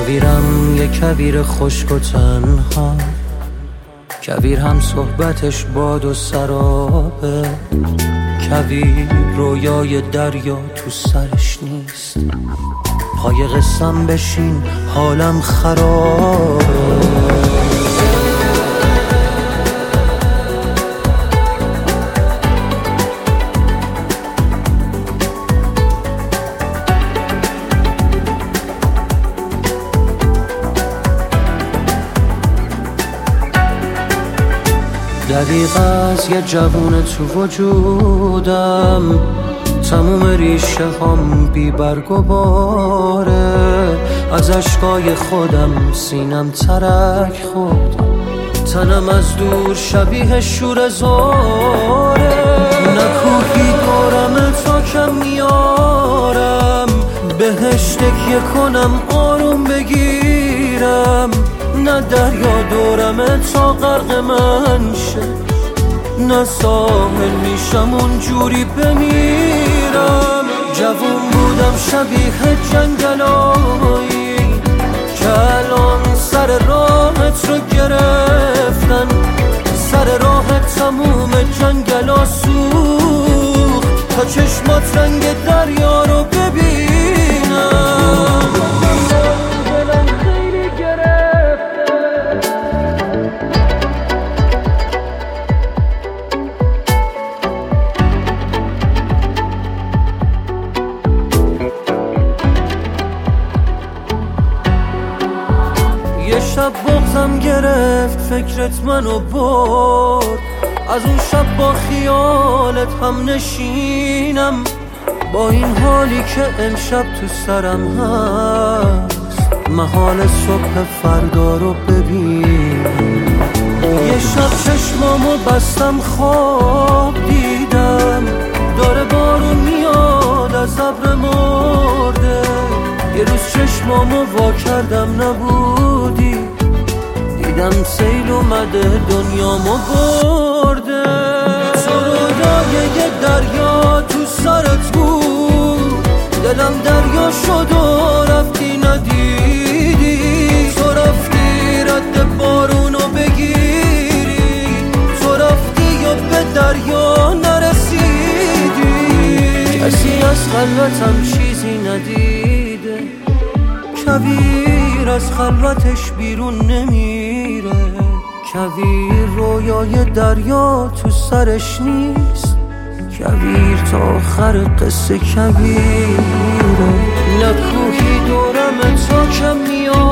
کویرم یه کویر خشک و تنها، کویر هم صحبتش باد و سرابه، کویر رویای دریا تو سرش نیست، پای قسم بشین حالم خرابه. دریغ از یه جوون تو وجودم، تموم ریشه هم بی برگ و باره، از اشکای خودم سینم ترک خورد، تنم از دور شبیه شور زاره، نکوهی دورم تا کم میارم، بهش تکیه کنم آروم بگیرم، نه دریا دورمه تا غرق من شه، نه ساحل میشم اونجوری بمیرم. جوون بودم شبیه جنگلایی که الان سر راهت رو گرفتن، سر راهت تموم جنگلا سوخت تا چشمات رنگ دریا رو ببینم. یه شب بغضم گرفت فکرت منو برد، از اون شب با خیالت هم نشینم، با این حالی که امشب تو سرم هست، محال صبح فردا رو ببین. یه شب چشمامو بستم خواب دیدم، داره بارون میاد از ابر مرده، یه روز چشمامو وا کردم نبودی، دیدم سیل اومده دنیامو برده. سرودای یه دریا تو سرت بود، دلم دریا شد و رفتی ندیدی، تو رفتی رد بارونو بگیری، تو رفتی و به دریا نرسیدی، کسی از خلوتم چیزی ندیده، کویر از خلوتش بیرون نمیره، کویر رویای دریا تو سرش نیست، کویر تا آخر قصه کویره، نکوهی دورم تا کم میاد